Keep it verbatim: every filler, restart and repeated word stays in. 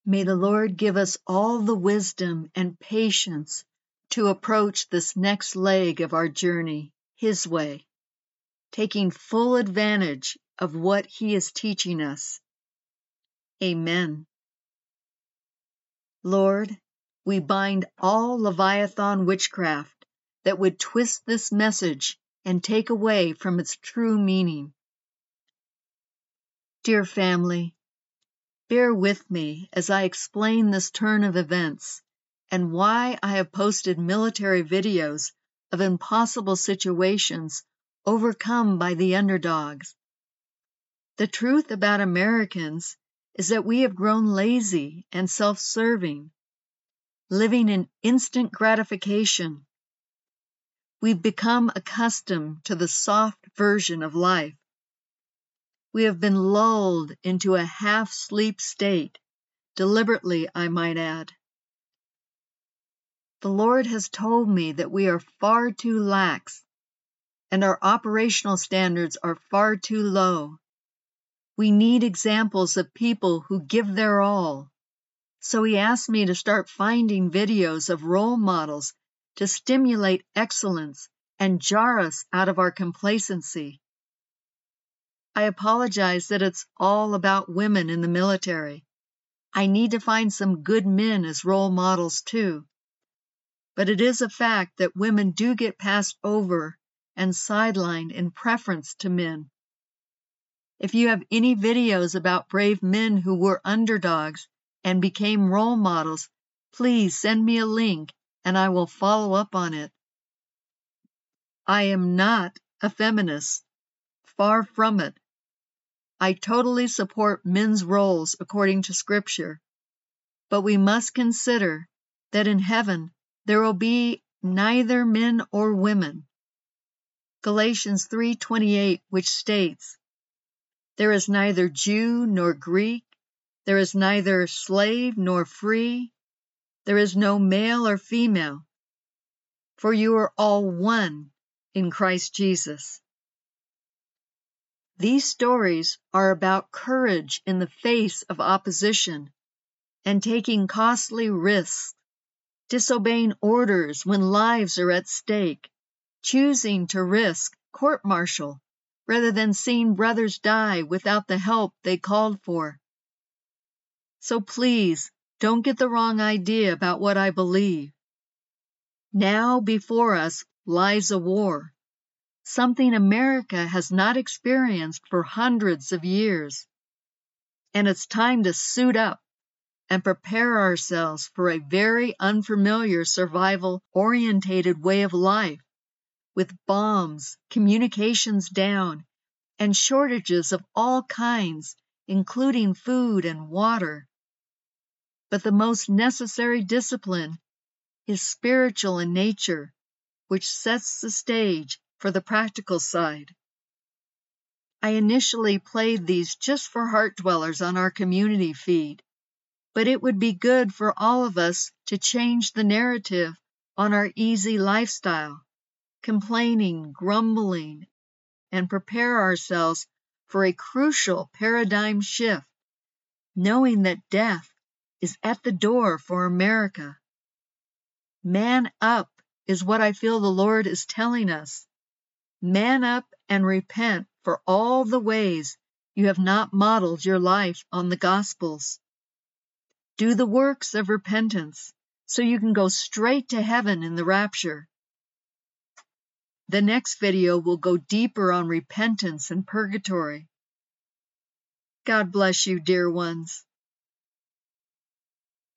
May the Lord give us all the wisdom and patience to approach this next leg of our journey His way, taking full advantage of what He is teaching us. Amen. Lord, we bind all Leviathan witchcraft that would twist this message and take away from its true meaning. Dear family, bear with me as I explain this turn of events and why I have posted military videos of impossible situations overcome by the underdogs. The truth about Americans is that we have grown lazy and self-serving, living in instant gratification. We've become accustomed to the soft version of life. We have been lulled into a half-sleep state, deliberately, I might add. The Lord has told me that we are far too lax, and our operational standards are far too low. We need examples of people who give their all. So He asked me to start finding videos of role models to stimulate excellence and jar us out of our complacency. I apologize that it's all about women in the military. I need to find some good men as role models too. But it is a fact that women do get passed over and sidelined in preference to men. If you have any videos about brave men who were underdogs and became role models, please send me a link and I will follow up on it. I am not a feminist. Far from it. I totally support men's roles according to Scripture, but we must consider that in heaven there will be neither men or women. Galatians three twenty-eight, which states, "There is neither Jew nor Greek, there is neither slave nor free, there is no male or female, for you are all one in Christ Jesus." These stories are about courage in the face of opposition and taking costly risks, disobeying orders when lives are at stake, choosing to risk court-martial rather than seeing brothers die without the help they called for. So please, don't get the wrong idea about what I believe. Now before us lies a war, something America has not experienced for hundreds of years. And it's time to suit up and prepare ourselves for a very unfamiliar survival-orientated way of life, with bombs, communications down, and shortages of all kinds, including food and water. But the most necessary discipline is spiritual in nature, which sets the stage for the practical side. I initially played these just for heart dwellers on our community feed, but it would be good for all of us to change the narrative on our easy lifestyle, complaining, grumbling, and prepare ourselves for a crucial paradigm shift, knowing that death is at the door for America. Man up is what I feel the Lord is telling us. Man up and repent for all the ways you have not modeled your life on the Gospels. Do the works of repentance so you can go straight to heaven in the rapture. The next video will go deeper on repentance and purgatory. God bless you, dear ones.